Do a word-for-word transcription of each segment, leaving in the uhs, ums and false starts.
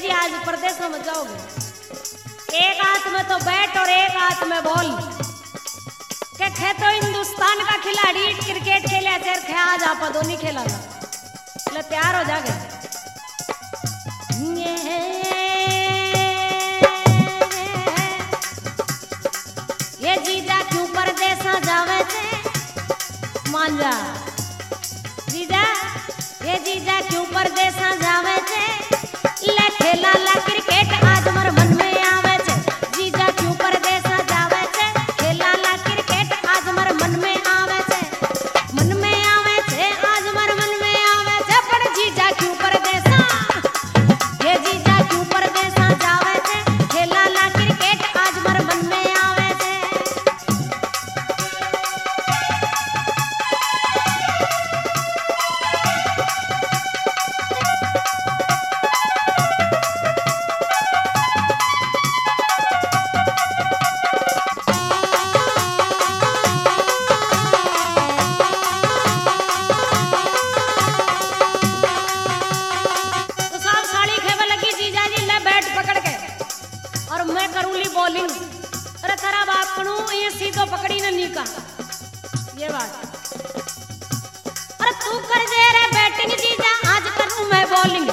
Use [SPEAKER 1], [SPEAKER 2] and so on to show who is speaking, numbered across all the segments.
[SPEAKER 1] जी आज परदेशों में जाओगे, एक हाथ में तो बैट और एक हाथ में बॉल के खे तो हिंदुस्तान का खिलाड़ी क्रिकेट खेले चेर खे आज आप दोनों खेला ले तैयार हो जागे। ये जीजा क्यों परदेसा जावे थे मान जा जीजा, ये जीजा क्यों परदेसा जावे थे ले खेला ला क्रिकेट आज मर मन में आवे छे। जीजा क्यों परदेसा जावे छे खेला ला क्रिकेट आज मर मन में आवे छे, मन में आवे छे आज मर मन में आवे छे। पर जीजा क्यों परदेसा, ये जीजा क्यों परदेसा जावे छे खेला ला क्रिकेट आज मर मन में आवे छे। बॉलिंग अरे तेरा बाप कणू ये सीधो पकड़ी न नीका ये बात। अरे तू कर दे रे बैटिंग जीजा आज करूं मैं बॉलिंग।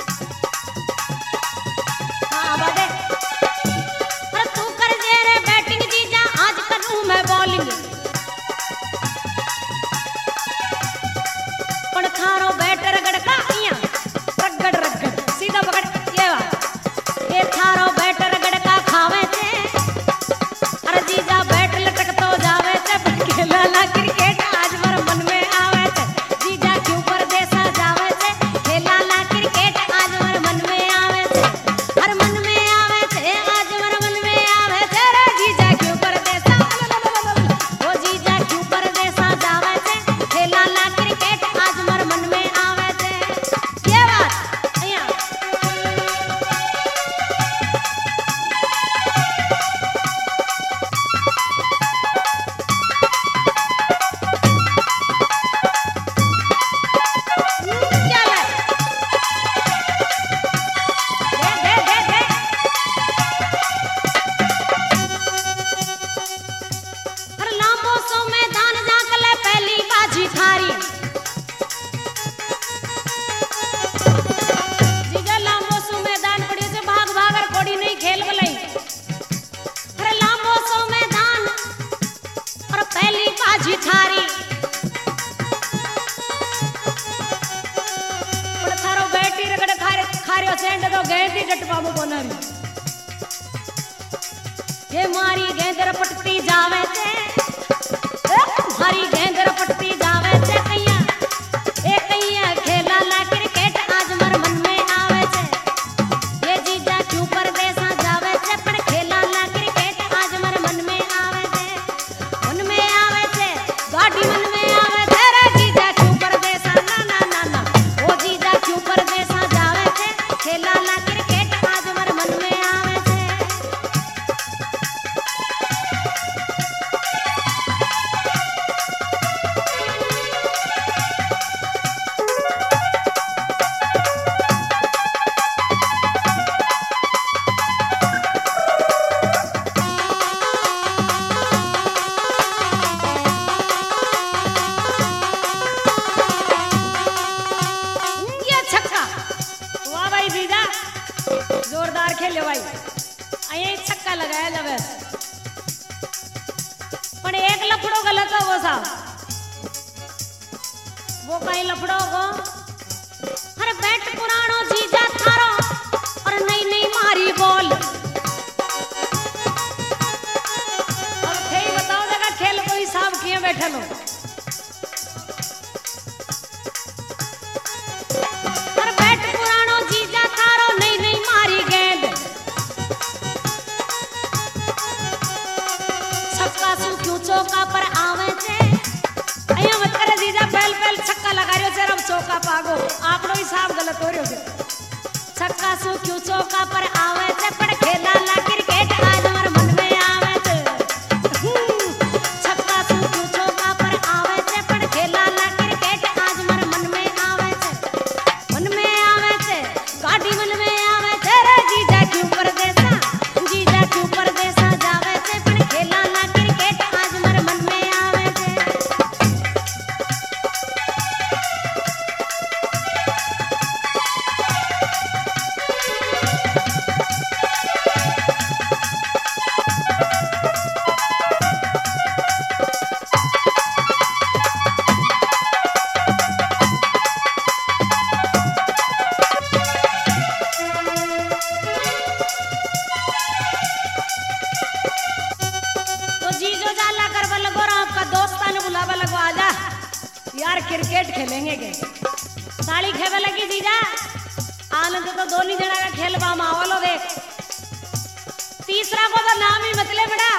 [SPEAKER 1] हाँ बादे अरे तू कर दे रे बैटिंग जीजा आज करूं मैं बॉलिंग। पण थारो बैट रगड़ का इया रगड़ रगड़ सीधा पकड़ ये बात। ये थारो बैट रगड़ का खावे क्रिकेट आज मर मन में आवे छे। जीजा क्यों परदेसा जावे छे खेला ला क्रिकेट आज मर मन में आवे छे। हर मन में आवे छे आज मर मन में आवे छे रे जीजा क्यों परदेसा ओ जीजा क्यों परदेसा जावे छे खेला ला क्रिकेट आज मर मन में आवे छे। ये बात अया थारी पर थारो बैटी रगड़ खारे खारियो सेंड तो गेंदी डटपा मु बनारी। ये मारी गेंदर पटती जावे छे मारी गेंदर पटती जावे छे कैया ए कैया खेला ला क्रिकेट आज मर मन में आवे छे। ये जीजा क्यों परदेसा जावे छे पर खेला ला क्रिकेट आज मर मन में आवे छे। मन में आवे छे गाड़ी मन में आवे छे रे जीजा क्यों परदेसा ना ना ना ना ओ जीजा क्यों परदेसा जावे छे खेला ला क्रिकेट आज मर मन में आवे छे। जोरदार खेले भाई अये छक्का लगाया जब पण एक लफड़ो गलत हो वो साहब वो कहीं लफड़ो को अरे बैट पुरानो जीजा थारो और नई नई मारी बॉल। अब थे बताओ जगह खेल कोई साहब किए बैठे लो चौका पर आवे छे अया मत करे जीजा पहल पहल छक्का लगा रियो छे अब चौका पागो आपनो हिसाब गलत हो रियो छे। छक्का सु क्यों चौका पर आवे छे पर खेला ला क्रिकेट आज मर मन में आवे छे। छक्का सु क्यों चौका पर आवे छे पर खेला ला क्रिकेट आज मर मन में आवे छे। मन में आवे छे गाड़ी मन में आवे छे बार क्रिकेट खेलेंगे के साड़ी खेवे लगी जीजा आनंद तो दोनों जना का खेल बा मावलो देख तीसरा को तो नाम ही मतलब बड़ा